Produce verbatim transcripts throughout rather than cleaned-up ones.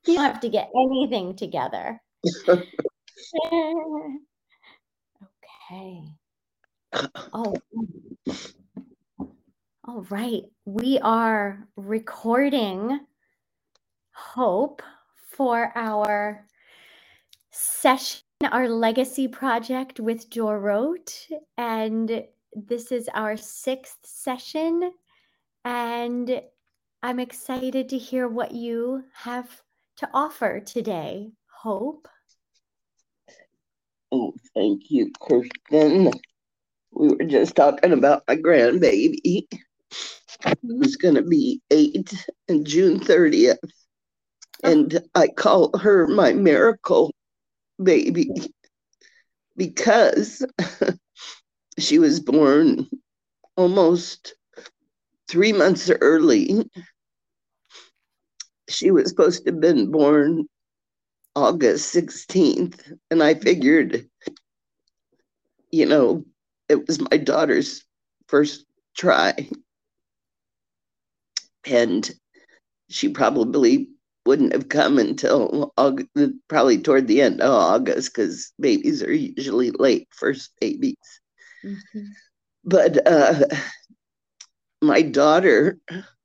You don't have to get anything together. Okay. Oh, all right. We are recording Hope for our session, our legacy project with Dorot. And this is our sixth session. And I'm excited to hear what you have to offer today, Hope. Oh, thank you, Kirsten. We were just talking about my grandbaby, who's going to be eight on June thirtieth. And I call her my miracle baby because she was born almost three months early. She was supposed to have been born August sixteenth. And I figured, you know, it was my daughter's first try. And she probably wouldn't have come until August, probably toward the end of August, because babies are usually late first babies. Mm-hmm. But uh, my daughter,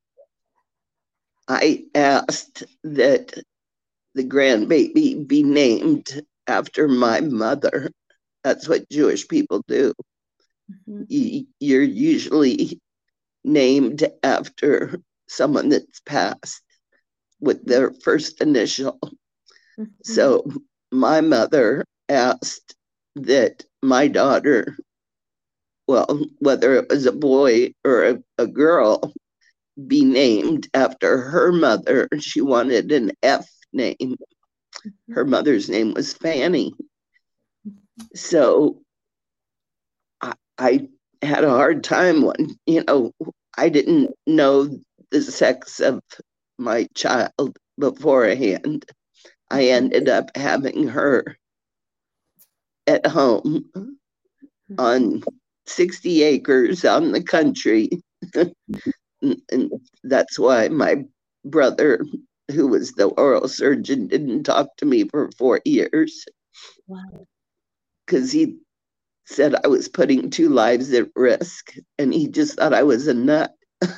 I asked that the grandbaby be named after my mother. That's what Jewish people do. Mm-hmm. You, you're usually named after someone that's passed with their first initial. Mm-hmm. So my mother asked that my daughter, well, whether it was a boy or a, a girl, be named after her mother. She wanted an F name. Mm-hmm. Her mother's name was Fanny. Mm-hmm. So I, I had a hard time when, you know, I didn't know the sex of my child beforehand. I ended up having her at home on sixty acres out in the country. And that's why my brother, who was the oral surgeon, didn't talk to me for four years. Wow. Because he said I was putting two lives at risk, and he just thought I was a nut.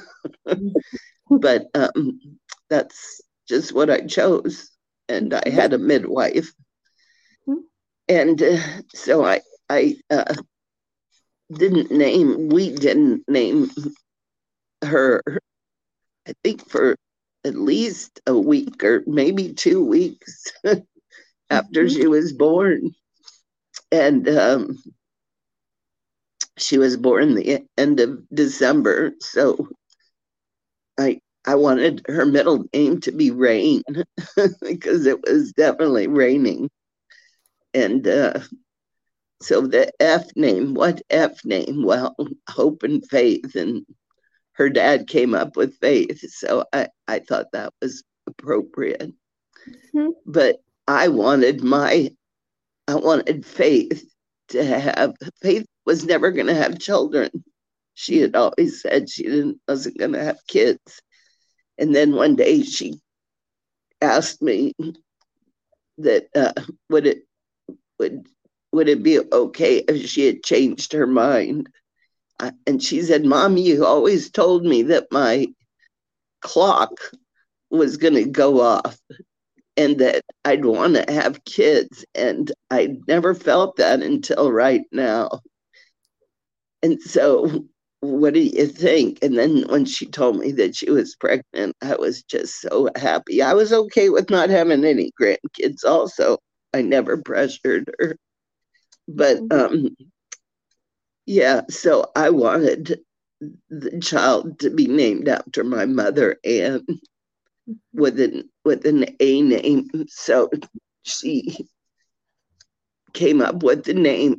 But um, that's just what I chose. And I had a midwife. Mm-hmm. And uh, so I, I uh, didn't name, we didn't name her, I think for at least a week or maybe two weeks after mm-hmm. she was born. And um, she was born the end of December. So I I wanted her middle name to be Rain because it was definitely raining. And uh, so the F name, what F name? Well, Hope and Faith. And her dad came up with Faith. So I, I thought that was appropriate. Mm-hmm. But I wanted my, I wanted Faith to have, Faith was never going to have children. She had always said she didn't, wasn't going to have kids. And then one day she asked me that uh, would it would would it be okay if she had changed her mind? Uh, and she said, "Mom, you always told me that my clock was going to go off and that I'd want to have kids, and I never felt that until right now. And so, what do you think?" And then when she told me that she was pregnant, I was just so happy. I was okay with not having any grandkids also. I never pressured her. But um, yeah, so I wanted the child to be named after my mother, Anne, with an, with an A name. So she came up with the name,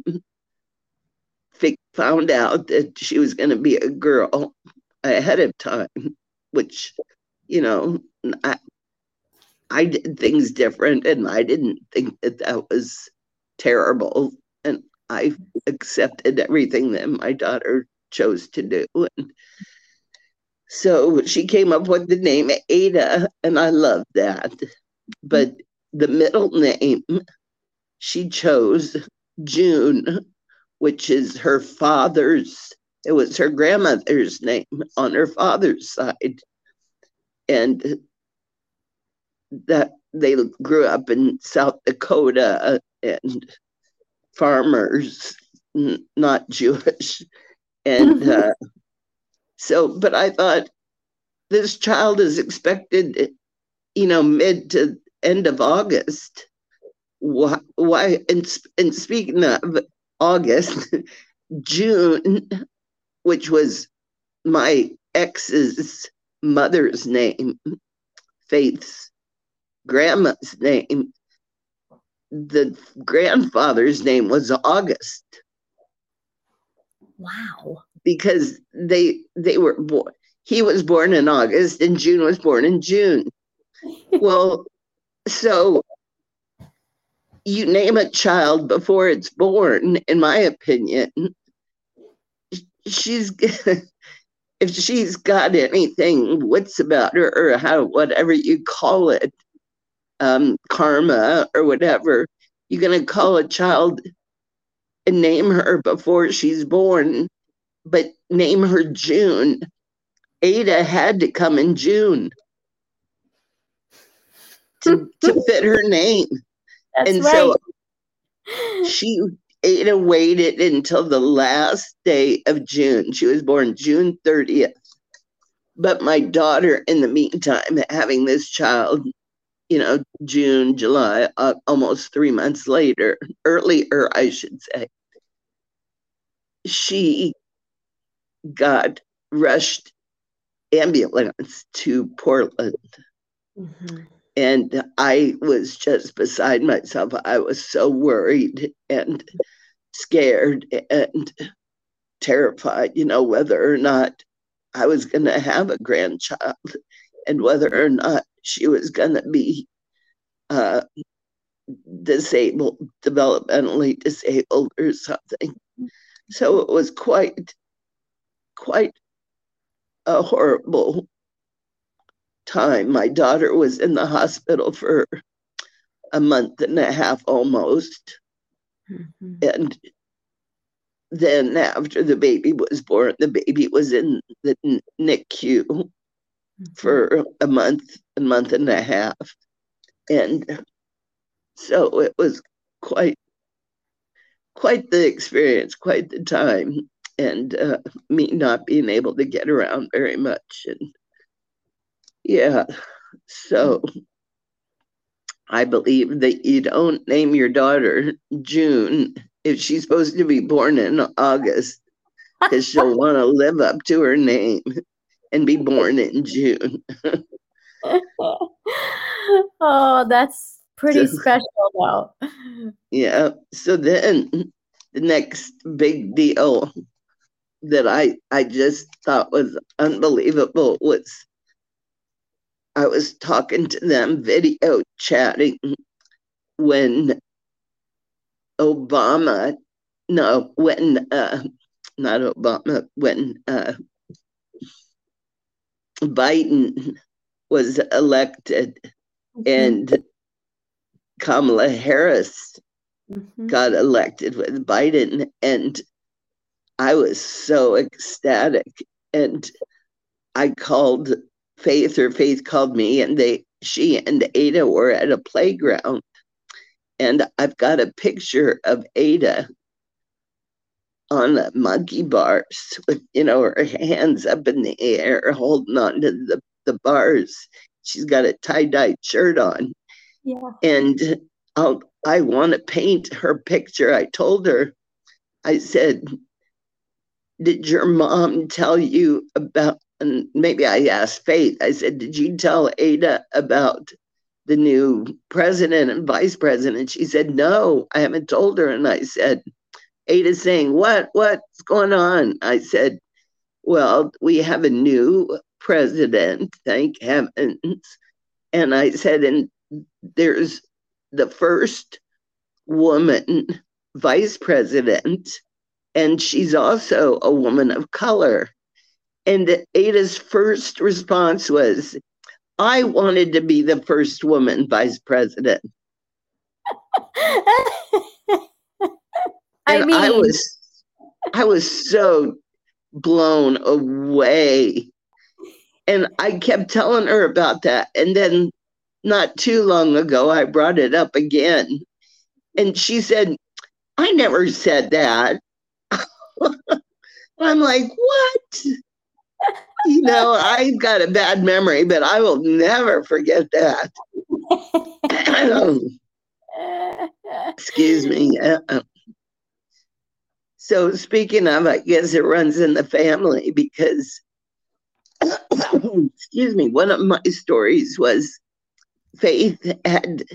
found out that she was going to be a girl ahead of time, which, you know, I, I did things different, and I didn't think that that was terrible. And I accepted everything that my daughter chose to do. And so she came up with the name Ada, and I loved that. but the middle name, she chose June, which is her father's, it was her grandmother's name on her father's side. And that they grew up in South Dakota and farmers, n- not Jewish. And uh, so, but I thought this child is expected, you know, mid to end of August. Why? why and, and speaking of August, June, which was my ex's mother's name, Faith's grandma's name, the grandfather's name was August. Wow. Because they they were born, he was born in August and June was born in June. Well, so you name a child before it's born, in my opinion, she's if she's got anything wits about her, or how, whatever you call it, um, karma or whatever, you're gonna call a child and name her before she's born, but name her June. Ada had to come in June to, to fit her name. That's and right. so she, Ada waited until the last day of June. She was born June thirtieth. But my daughter, in the meantime, having this child, you know, June, July, uh, almost three months later, earlier, I should say, she got rushed ambulance to Portland. Mm-hmm. And I was just beside myself. I was so worried and scared and terrified, you know, whether or not I was going to have a grandchild and whether or not she was going to be uh, disabled, developmentally disabled or something. So it was quite, quite a horrible time. My daughter was in the hospital for a month and a half almost. Mm-hmm. And then after the baby was born, the baby was in the N I C U mm-hmm. for a month, a month and a half. And so it was quite, quite the experience, quite the time. And uh, me not being able to get around very much. And yeah, so I believe that you don't name your daughter June if she's supposed to be born in August, because she'll want to live up to her name and be born in June. Oh, that's pretty so, special though. Yeah. So then the next big deal that I, I just thought was unbelievable was I was talking to them, video chatting, when Obama, no, when, uh, not Obama, when uh, Biden was elected mm-hmm. and Kamala Harris mm-hmm. got elected with Biden. And I was so ecstatic. And I called Faith, or Faith called me, and they, she and Ada were at a playground. And I've got a picture of Ada on the monkey bars with, you know, her hands up in the air, holding on to the, the bars. She's got a tie-dye shirt on. Yeah. And I'll, I want to paint her picture. I told her, I said, did your mom tell you about, and maybe I asked Faith, I said, did you tell Ada about the new president and vice president? She said, no, I haven't told her. And I said, Ada's saying, what, what's going on? I said, well, we have a new president, thank heavens. And I said, and there's the first woman vice president, and she's also a woman of color. And Ada's first response was, I wanted to be the first woman vice president. I and mean, I was, I was so blown away. And I kept telling her about that. And then not too long ago, I brought it up again. And she said, I never said that. I'm like, what? You know, I've got a bad memory, but I will never forget that. Excuse me. So speaking of, I guess it runs in the family because, excuse me, one of my stories was Faith had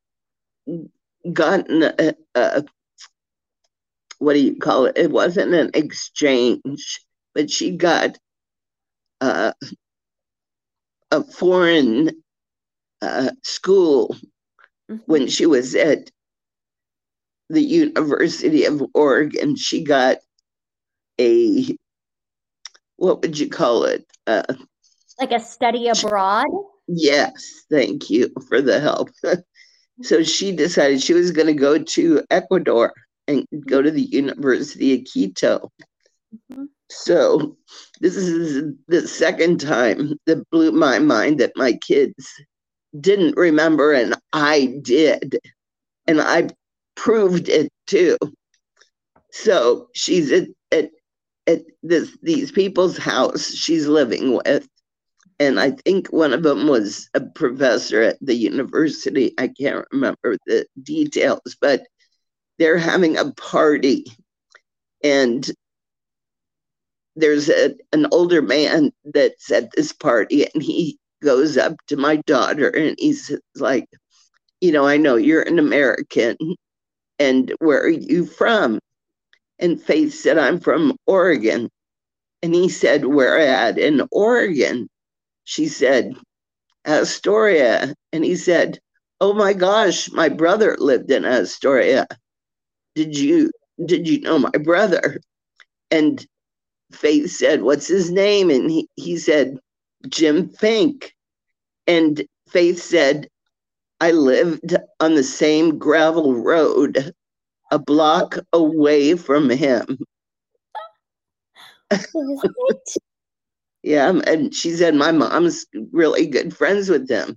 gotten a, a, what do you call it? It wasn't an exchange, but she got uh, a foreign uh, school mm-hmm. when she was at the University of Oregon. She got a, what would you call it? Uh, like a study abroad? Yes, thank you for the help. So she decided she was going to go to Ecuador and go to the University of Quito. Mm-hmm. So this is the second time that blew my mind that my kids didn't remember, and I did. And I proved it too. So she's at, at, at this these people's house she's living with. And I think one of them was a professor at the university. I can't remember the details, but they're having a party. And there's a, an older man that's at this party, and he goes up to my daughter and he's like, you know, I know you're an American, and where are you from? And Faith said, I'm from Oregon. And he said, where at in Oregon? She said, Astoria. And he said, oh my gosh, my brother lived in Astoria. Did you, did you know my brother? And Faith said, what's his name? And he, he said, Jim Fink. And Faith said, I lived on the same gravel road a block away from him. What? Yeah, and she said, my mom's really good friends with him.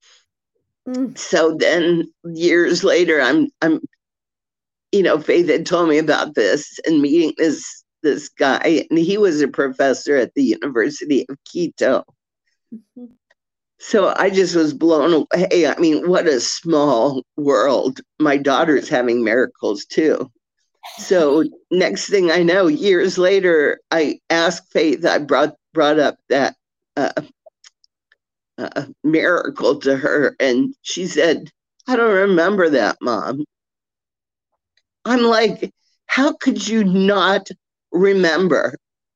Mm. So then years later, I'm, I'm, you know, Faith had told me about this and meeting this, this guy, and he was a professor at the University of Quito. Mm-hmm. So I just was blown away. I mean, what a small world. My daughter's having miracles too. So next thing I know, years later, I asked Faith, I brought brought up that uh, uh, miracle to her. And she said, I don't remember that, Mom. I'm like, how could you not remember?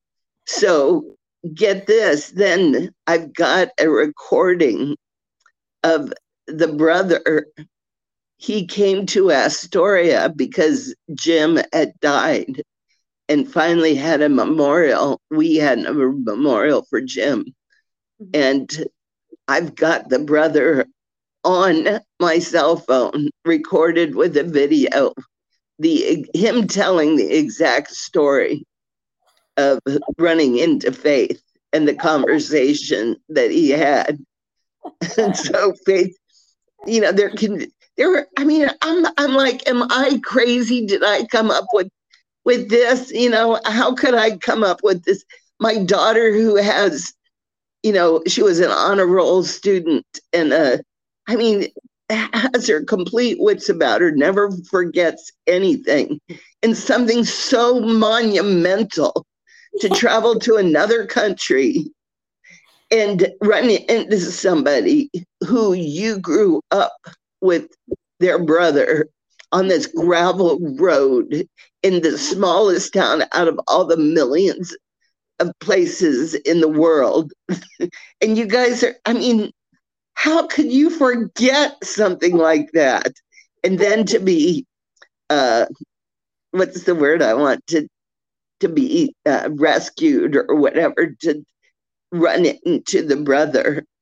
So get this, then I've got a recording of the brother. He came to Astoria because Jim had died and finally had a memorial. We had a memorial for Jim. Mm-hmm. And I've got the brother on my cell phone recorded with a video, the him telling the exact story of running into Faith and the conversation that he had. And so Faith, you know, there can there were, I mean, I'm I'm like, am I crazy? Did I come up with with this? You know, how could I come up with this? My daughter, who has, you know, she was an honor roll student, and uh, I mean, has her complete wits about her, never forgets anything, and something so monumental to travel to another country and run into somebody who you grew up with their brother on this gravel road in the smallest town out of all the millions of places in the world. And you guys are, I mean, how could you forget something like that? And then to be, uh, what's the word I want, to to be uh, rescued or whatever, to run into the brother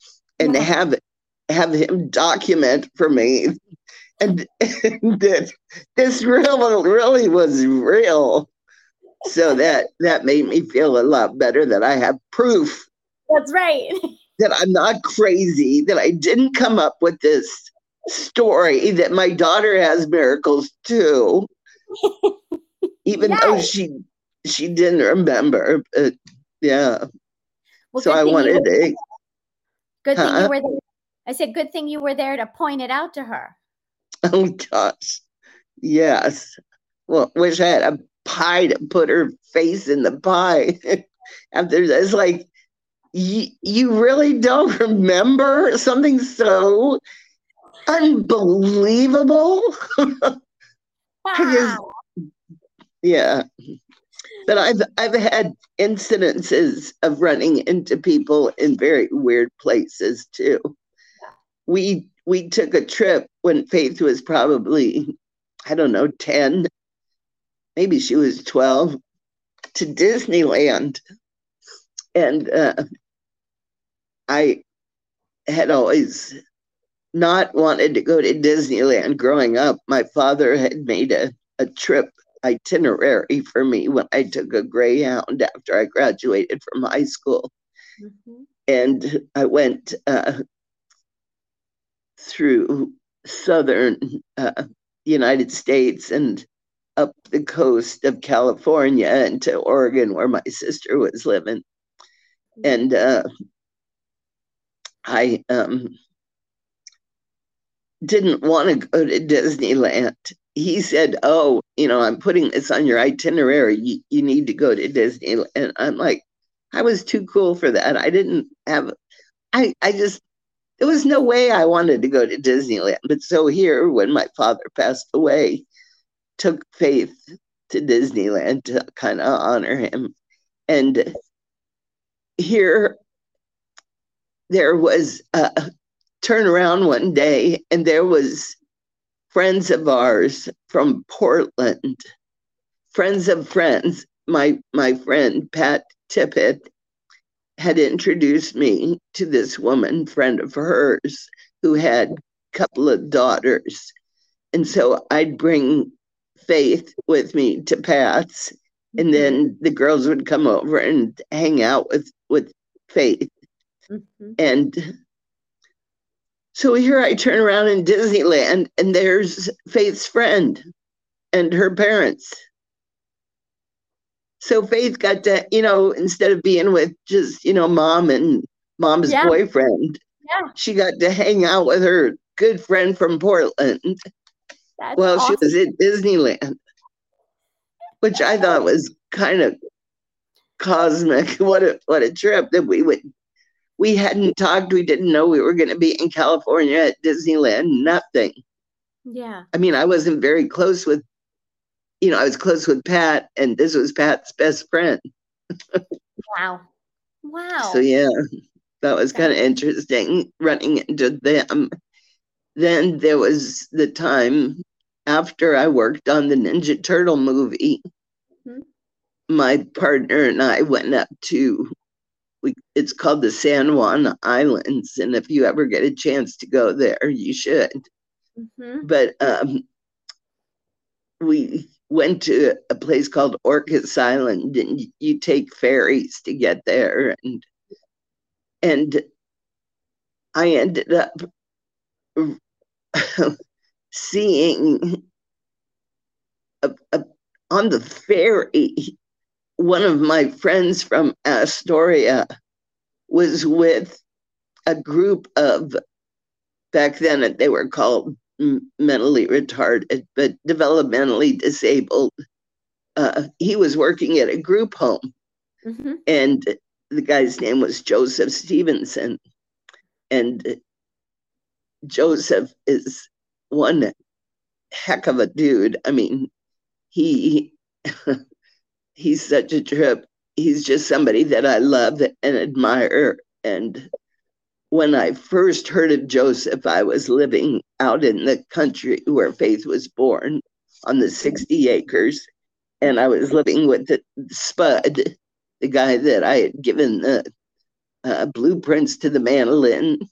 and have have him document for me. And, and that this really, really was real. So that that made me feel a lot better that I have proof. That's right. That I'm not crazy, that I didn't come up with this story, that my daughter has miracles too. Even yes. though she she didn't remember. But yeah. Well, so I wanted to. Good thing huh? you were there. I said, good thing you were there to point it out to her. Oh gosh. Yes. Well, wish I had a pie to put her face in the pie. After it's like, you, you really don't remember something so unbelievable? Wow. Because, yeah. But I've I've had incidences of running into people in very weird places too. We we took a trip when Faith was probably, I don't know, ten, maybe she was twelve, to Disneyland. And uh, I had always not wanted to go to Disneyland growing up. My father had made a, a trip itinerary for me when I took a Greyhound after I graduated from high school. Mm-hmm. And I went uh, through southern uh, United States and up the coast of California and to Oregon, where my sister was living. And uh, I um, didn't want to go to Disneyland. He said, oh, you know, I'm putting this on your itinerary. You, you need to go to Disneyland. And I'm like, I was too cool for that. I didn't have, I, I just, there was no way I wanted to go to Disneyland. But so here, when my father passed away, took Faith to Disneyland to kind of honor him. And here, there was a turnaround one day, and there was friends of ours from Portland, friends of friends. My my friend Pat Tippett had introduced me to this woman, friend of hers, who had a couple of daughters. And so I'd bring Faith with me to Pat's, and then the girls would come over and hang out with, with Faith. Mm-hmm. And so here I turn around in Disneyland, and there's Faith's friend and her parents. So Faith got to, you know, instead of being with just, you know, mom and mom's yeah. boyfriend, yeah. she got to hang out with her good friend from Portland. That's while awesome. She was at Disneyland, which I thought was kind of cosmic. What a what a trip that we would. We hadn't talked. We didn't know we were going to be in California at Disneyland. Nothing. Yeah. I mean, I wasn't very close with, you know, I was close with Pat, and this was Pat's best friend. Wow. Wow. So, yeah, that was kind of interesting running into them. Then there was the time after I worked on the Ninja Turtle movie. Mm-hmm. My partner and I went up to, we, it's called the San Juan Islands. And if you ever get a chance to go there, you should. Mm-hmm. But um, we went to a place called Orcas Island, and you take ferries to get there. And, and I ended up seeing a, a, on the ferry, one of my friends from Astoria was with a group of, back then they were called mentally retarded, but developmentally disabled. Uh, he was working at a group home, mm-hmm. and the guy's name was Joseph Stevenson. And Joseph is one heck of a dude. I mean, he he's such a trip. He's just somebody that I love and admire. And when I first heard of Joseph, I was living out in the country where Faith was born on the sixty acres. And I was living with the, Spud, the guy that I had given the uh, blueprints to the mandolin.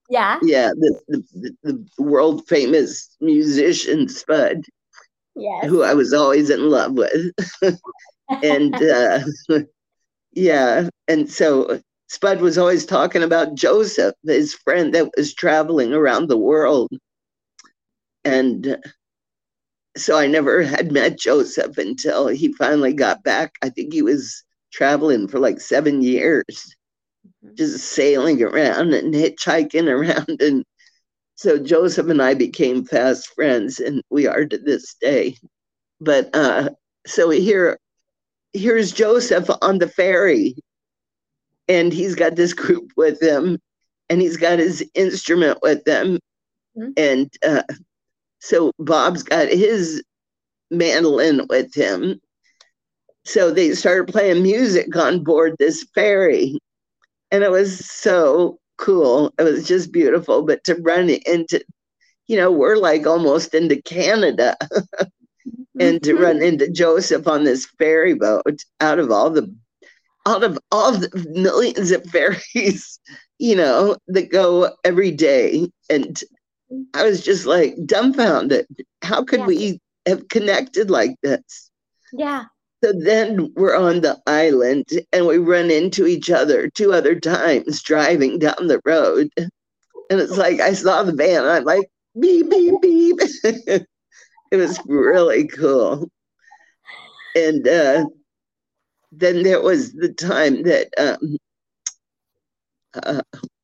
Yeah. Yeah, the, the, the world famous musician Spud, Yes. who I was always in love with. and uh, yeah, and so Spud was always talking about Joseph, his friend that was traveling around the world. And so I never had met Joseph until he finally got back. I think he was traveling for like seven years, mm-hmm. just sailing around and hitchhiking around. And so Joseph and I became fast friends, and we are to this day. But uh, so here, here's Joseph on the ferry, and he's got this group with him, and he's got his instrument with him. Mm-hmm. And uh, so Bob's got his mandolin with him. So they started playing music on board this ferry. And it was so cool. It was just beautiful. But to run into, you know, we're like almost into Canada. And to run into Joseph on this ferry boat out of all the out of all the millions of ferries, you know, that go every day. And I was just like dumbfounded. How could yeah. we have connected like this? Yeah. So then we're on the island and we run into each other two other times driving down the road. And it's like, I saw the van and I'm like, beep, beep, beep. It was really cool. And uh, then there was the time that, um, uh,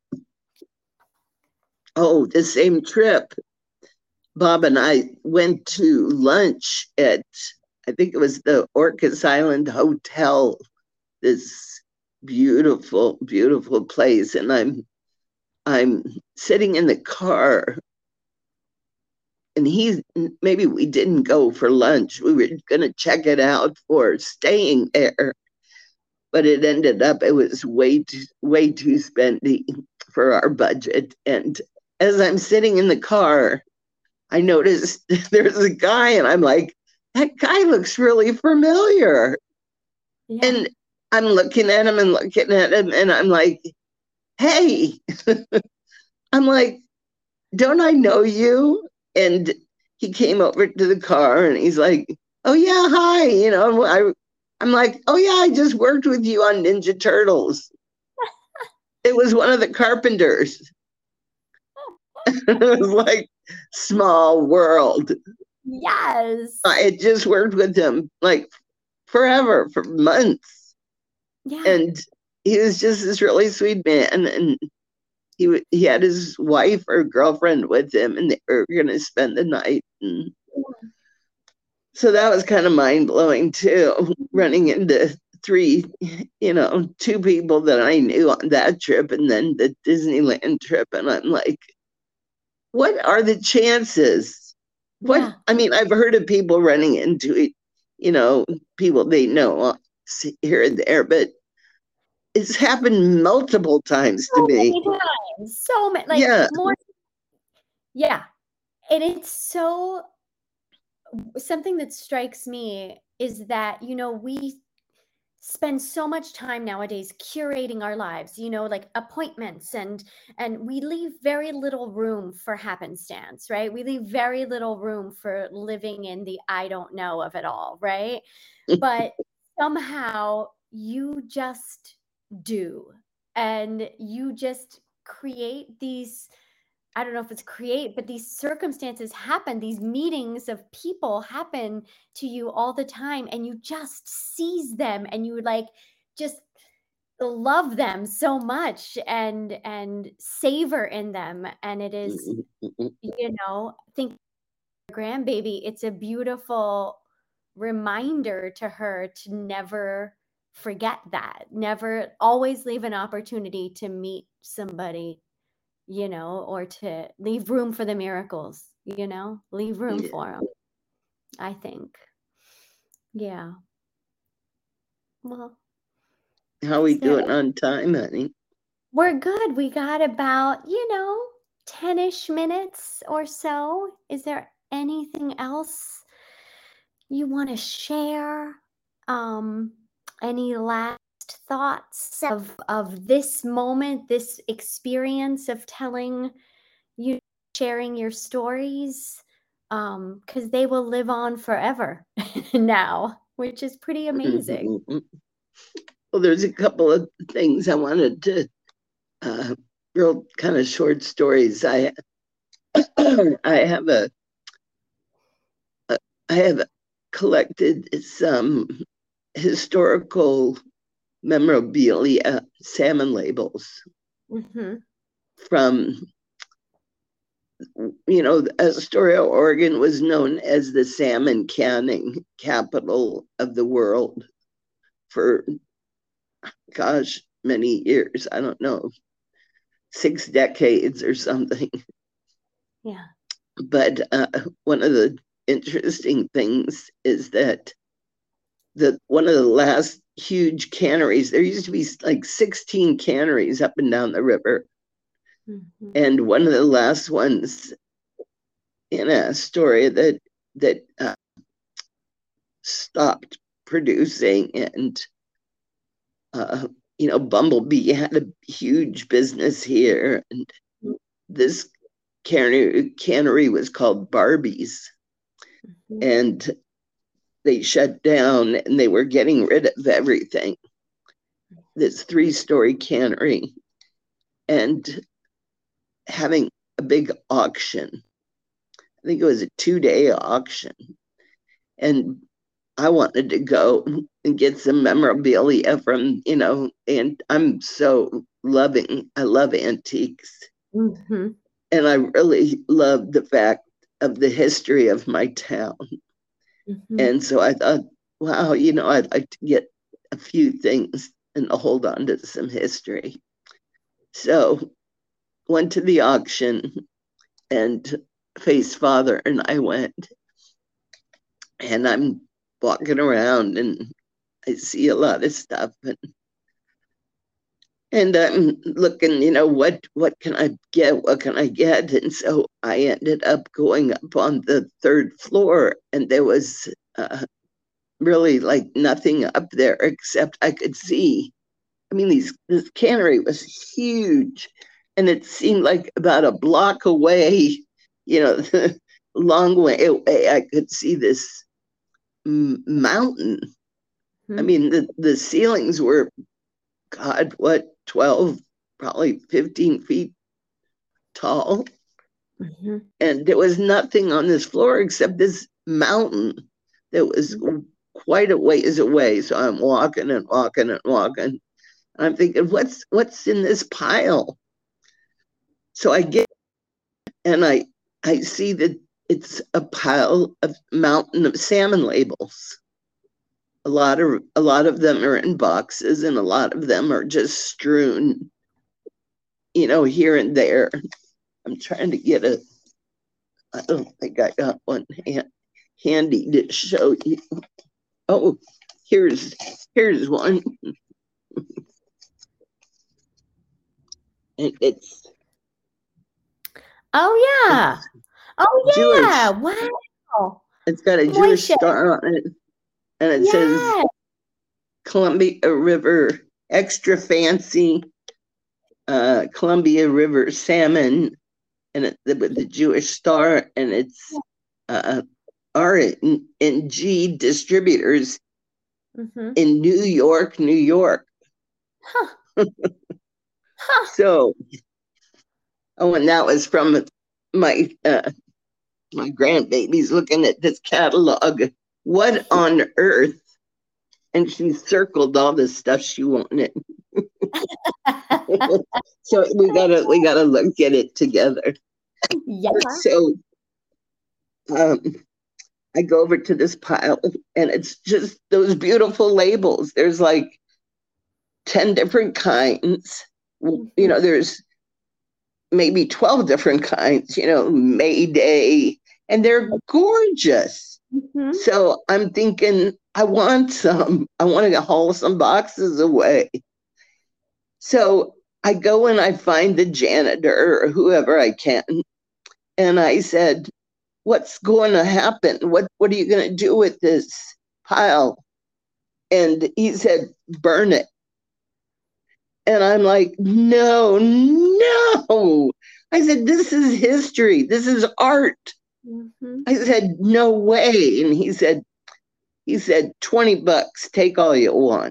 oh, the same trip, Bob and I went to lunch at, I think it was the Orcas Island Hotel, this beautiful, beautiful place. And I'm, I'm sitting in the car, and he's, maybe we didn't go for lunch. We were going to check it out for staying there, but it ended up, it was way too, way too spendy for our budget. And as I'm sitting in the car, I noticed there's a guy, and I'm like, that guy looks really familiar. Yeah. And I'm looking at him and looking at him, and I'm like, hey, I'm like, don't I know you? And he came over to the car and he's like, oh yeah, hi. You know, I, I'm like, oh yeah, I just worked with you on Ninja Turtles. It was one of the Carpenters. It was like small world. Yes. I had just worked with him like forever, for months. Yeah. And he was just this really sweet man. And he he had his wife or girlfriend with him, and they were going to spend the night. And yeah. So that was kind of mind-blowing too, running into three, you know, two people that I knew on that trip, and then the Disneyland trip. And I'm like, what are the chances? What yeah. I mean, I've heard of people running into it, you know, people they know here and there, but it's happened multiple times so to me. Many times. So many, like yeah. more. Yeah. And it's so, something that strikes me is that, you know, we spend so much time nowadays curating our lives, you know, like appointments, and and we leave very little room for happenstance, right? We leave very little room for living in the I don't know of it all, right? But somehow you just do, and you just create these, I don't know if it's create, but these circumstances happen, these meetings of people happen to you all the time, and you just seize them, and you like just love them so much, and and savor in them. And it is, you know, think grandbaby, it's a beautiful reminder to her to never forget that, never, always leave an opportunity to meet somebody, you know, or to leave room for the miracles, you know, leave room yeah. for them, I think. Yeah. Well, how we doing on time, honey? We're good. We got about, you know, ten-ish minutes or so. Is there anything else you want to share? Um, any last thoughts of of this moment, this experience of telling you, sharing your stories, um, because they will live on forever now, which is pretty amazing. Mm-hmm. Well, there's a couple of things I wanted to, uh, real kind of short stories. I I have a, a I have collected some historical memorabilia, salmon labels, mm-hmm. from, you know, Astoria, Oregon was known as the salmon canning capital of the world for, gosh, many years. I don't know, six decades or something. Yeah. But uh, one of the interesting things is that the one of the last huge canneries, there used to be like sixteen canneries up and down the river. Mm-hmm. And one of the last ones in Astoria that that uh, stopped producing, and uh, you know, Bumblebee had a huge business here, and this cannery, cannery was called Barbie's, mm-hmm. and they shut down, and they were getting rid of everything. This three-story cannery, and having a big auction. I think it was a two-day auction, and I wanted to go and get some memorabilia from, you know, and I'm so loving, I love antiques. Mm-hmm. And I really love the fact of the history of my town. Mm-hmm. And so I thought, wow, you know, I'd like to get a few things and hold on to some history. So went to the auction, and Faith's father and I went, and I'm walking around and I see a lot of stuff, and and I'm looking, you know, what what can I get? What can I get? And so I ended up going up on the third floor, and there was uh, really like nothing up there except I could see. I mean, these this cannery was huge, and it seemed like about a block away, you know, the long way away, I could see this m- mountain. Mm-hmm. I mean, the, the ceilings were, God, what, twelve, probably fifteen feet tall. Mm-hmm. And there was nothing on this floor except this mountain that was quite a ways away. So I'm walking and walking and walking. I'm thinking, what's what's in this pile? So I get, and I I see that it's a pile of mountain of salmon labels. A lot of a lot of them are in boxes, and a lot of them are just strewn, you know, here and there. I'm trying to get a. I don't think I got one hand, handy to show you. Oh, here's here's one. And it's oh yeah oh yeah Jewish. Wow, it's got a Jewish star on it, and it yeah. says Columbia River extra fancy uh Columbia River salmon, and it with the Jewish star, and it's uh R and G distributors, mm-hmm. in New York, New York. Huh. Huh. So, oh, and that was from my uh, my grandbabies looking at this catalog. What on earth? And she circled all the stuff she wanted. So we gotta we gotta look at it together. Yeah. So, um, I go over to this pile, and it's just those beautiful labels. There's like ten different kinds. You know, there's maybe twelve different kinds, you know, Mayday, and they're gorgeous. Mm-hmm. So I'm thinking, I want some. I want to haul some boxes away. So I go and I find the janitor or whoever I can, and I said, what's going to happen? What, what are you going to do with this pile? And he said, burn it. And I'm like, no, no. I said, this is history. This is art. Mm-hmm. I said, no way. And he said, he said, twenty bucks, take all you want.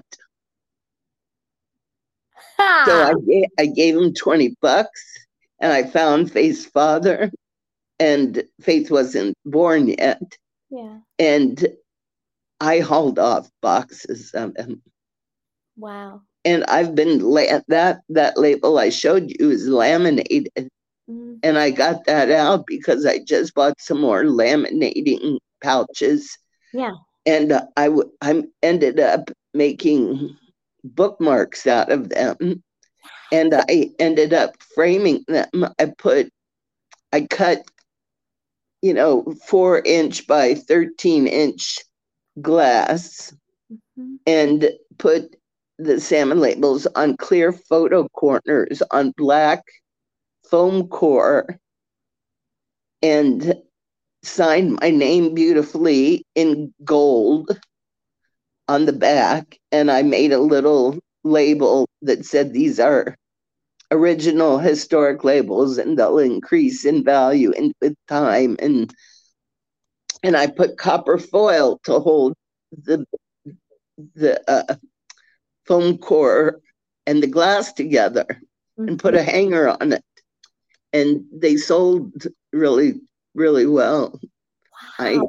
Ha! So I gave, I gave him twenty bucks, and I found Faith's father, and Faith wasn't born yet. Yeah. And I hauled off boxes of them. Wow. And I've been, la- that, that label I showed you is laminated. Mm-hmm. And I got that out because I just bought some more laminating pouches. Yeah. And uh, I, w- I ended up making bookmarks out of them. And I ended up framing them. I put, I cut, you know, four inch by thirteen inch glass, mm-hmm. and put the salmon labels on clear photo corners on black foam core, and signed my name beautifully in gold on the back. And I made a little label that said, these are original historic labels and they'll increase in value and with time. And and I put copper foil to hold the the uh, foam core and the glass together, mm-hmm. and put a hanger on it. And they sold really, really well. Wow. I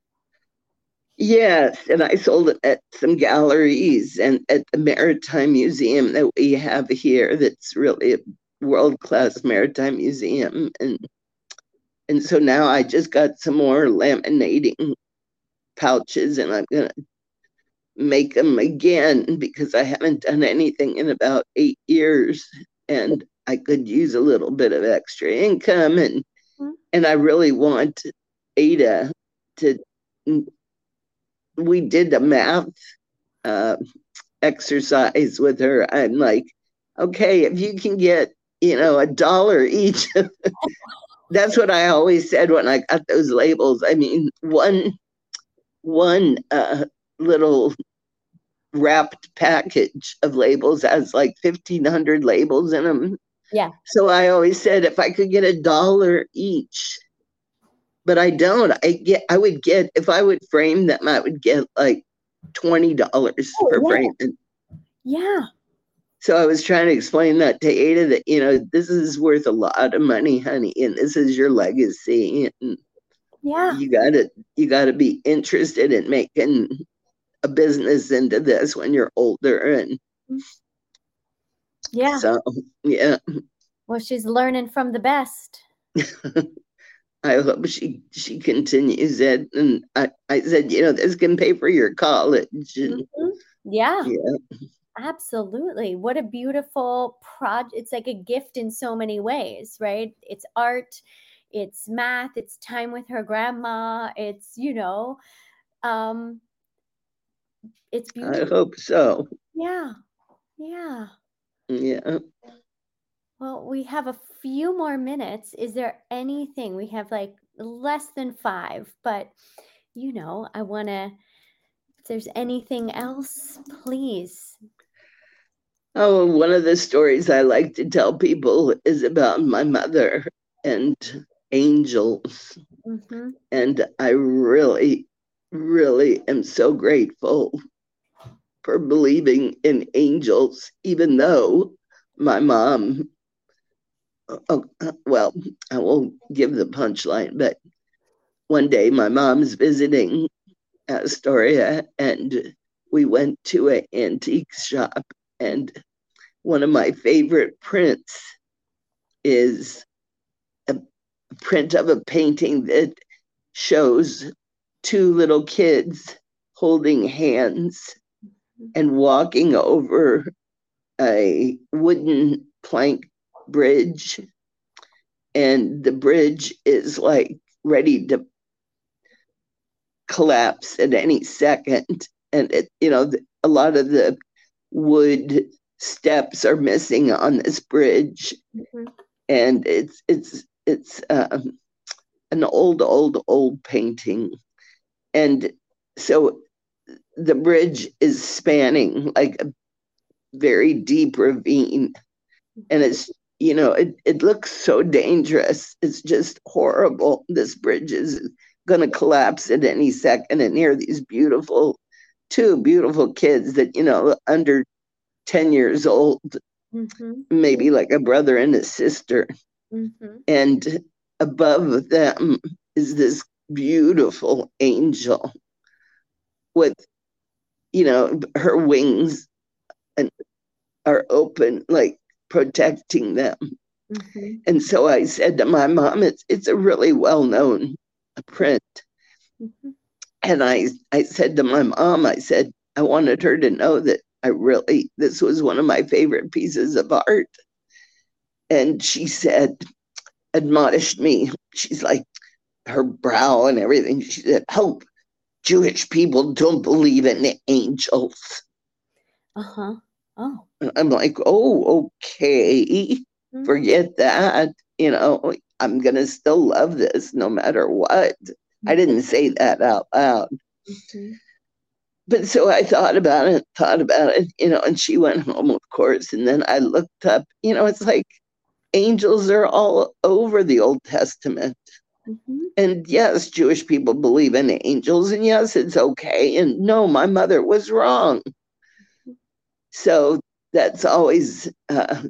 Yes, and I sold it at some galleries and at the Maritime Museum that we have here. That's really a world-class maritime museum. And and so now I just got some more laminating pouches, and I'm gonna make them again because I haven't done anything in about eight years, and I could use a little bit of extra income, and mm-hmm. and I really want Ada to. We did a math uh, exercise with her. I'm like, okay, if you can get, you know, a dollar each, that's what I always said when I got those labels. I mean, one, one uh, little wrapped package of labels has like fifteen hundred labels in them. Yeah. So I always said if I could get a dollar each, but I don't. I get. I would get, if I would frame them, I would get like twenty dollars oh, for yeah. framing. Yeah. So I was trying to explain that to Ada that, you know, this is worth a lot of money, honey, and this is your legacy. And yeah. You gotta you gotta be interested in making a business into this when you're older. And yeah. So yeah. Well, she's learning from the best. I hope she she continues it. And I, I said, you know, this can pay for your college. And, mm-hmm. Yeah. Yeah. Absolutely. What a beautiful project. It's like a gift in so many ways, right? It's art, it's math, it's time with her grandma. It's, you know, um, it's beautiful. I hope so. Yeah. Yeah. Yeah. Well, we have a few more minutes. Is there anything? We have like less than five, but you know, I want to, if there's anything else, please. Oh, one of the stories I like to tell people is about my mother and angels. Mm-hmm. And I really, really am so grateful for believing in angels, even though my mom, oh, well, I won't give the punchline, but one day my mom's visiting Astoria and we went to an antique shop, and one of my favorite prints is a print of a painting that shows two little kids holding hands and walking over a wooden plank bridge. And the bridge is like ready to collapse at any second. And it, you know, a lot of the wood steps are missing on this bridge. Mm-hmm. And it's it's it's um, an old, old, old painting. And so the bridge is spanning like a very deep ravine. And it's, you know, it, it looks so dangerous. It's just horrible. This bridge is going to collapse at any second. And here are these beautiful, two beautiful kids that, you know, under ten years old, mm-hmm. maybe like a brother and a sister. Mm-hmm. And above them is this beautiful angel with, you know, her wings and are open, like protecting them. Mm-hmm. And so I said to my mom, it's it's a really well-known print. Mm-hmm. And I I said to my mom, I said, I wanted her to know that I really, this was one of my favorite pieces of art. And she said, admonished me. She's like, her brow and everything. She said, Hope, Jewish people don't believe in angels. Uh-huh. Oh. I'm like, oh, okay. Mm-hmm. Forget that. You know, I'm going to still love this no matter what. Mm-hmm. I didn't say that out loud. Mm-hmm. But so I thought about it, thought about it, you know, and she went home, of course. And then I looked up, you know, it's like angels are all over the Old Testament. Mm-hmm. And yes, Jewish people believe in angels. And yes, it's okay. And no, my mother was wrong. Mm-hmm. So that's always uh,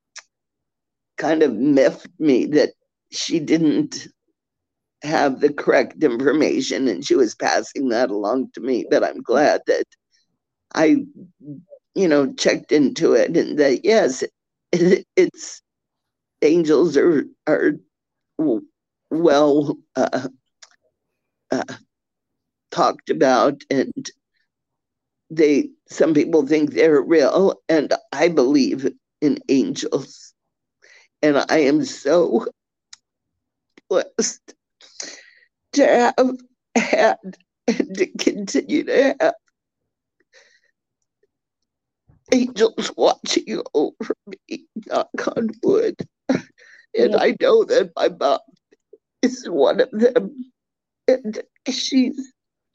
kind of miffed me that she didn't have the correct information and she was passing that along to me. But I'm glad that I, you know, checked into it and that, yes, it, it's angels are, are well uh, uh, talked about, and they, some people think they're real, and I believe in angels. And I am so blessed to have had and to continue to have angels watching over me, knock on wood. And yeah. I know that my mom is one of them. And she's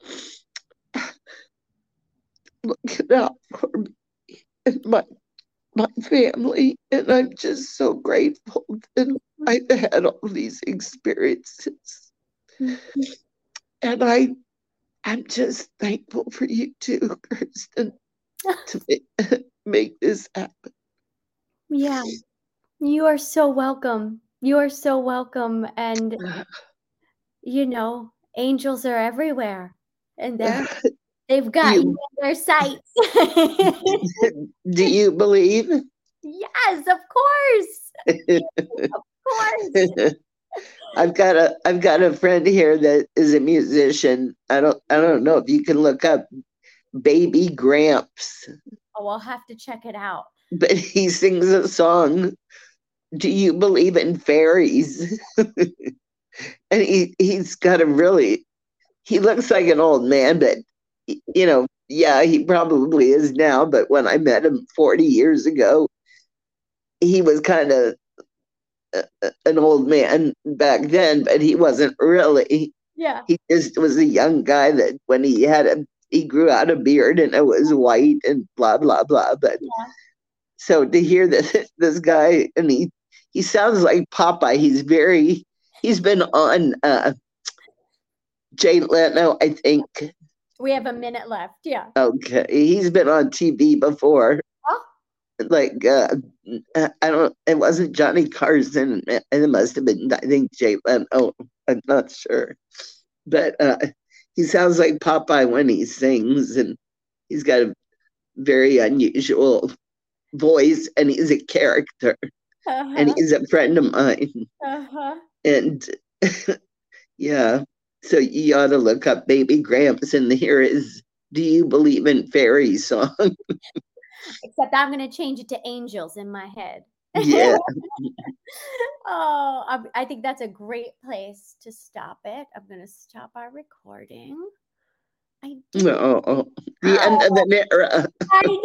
looking out for me and my my family. And I'm just so grateful that I've had all these experiences. Mm-hmm. And I, I'm just thankful for you too, Kirsten, to make, make this happen. Yeah, you are so welcome. You are so welcome. And, you know, angels are everywhere. And they're, they've got you, you in their sights. Do you believe? Yes, of course. Of course. I've got a I've got a friend here that is a musician. I don't I don't know if you can look up Baby Gramps. Oh, I'll have to check it out. But he sings a song, Do You Believe in Fairies? And he, he's got a really, he looks like an old man, but, you know, yeah, he probably is now. But when I met him forty years ago, he was kind of an old man back then, but he wasn't really. Yeah. He just was a young guy that when he had a, he grew out a beard and it was white and blah, blah, blah. But yeah. So to hear this, this guy, and he, he sounds like Popeye. He's very, he's been on uh, Jay Leno, I think. We have a minute left. Yeah. Okay. He's been on T V before. Oh. Like, uh, I don't, it wasn't Johnny Carson. It must have been, I think, Jay Leno. I'm not sure. But uh, he sounds like Popeye when he sings, and he's got a very unusual voice, and he's a character. Uh-huh. And he's a friend of mine. Uh-huh. And yeah, so you ought to look up Baby Gramps, and here is Do You Believe in Fairies song. Except I'm going to change it to angels in my head. Yeah. Oh, I, I think that's a great place to stop it. I'm going to stop our recording. I do. Oh, the end of the era. I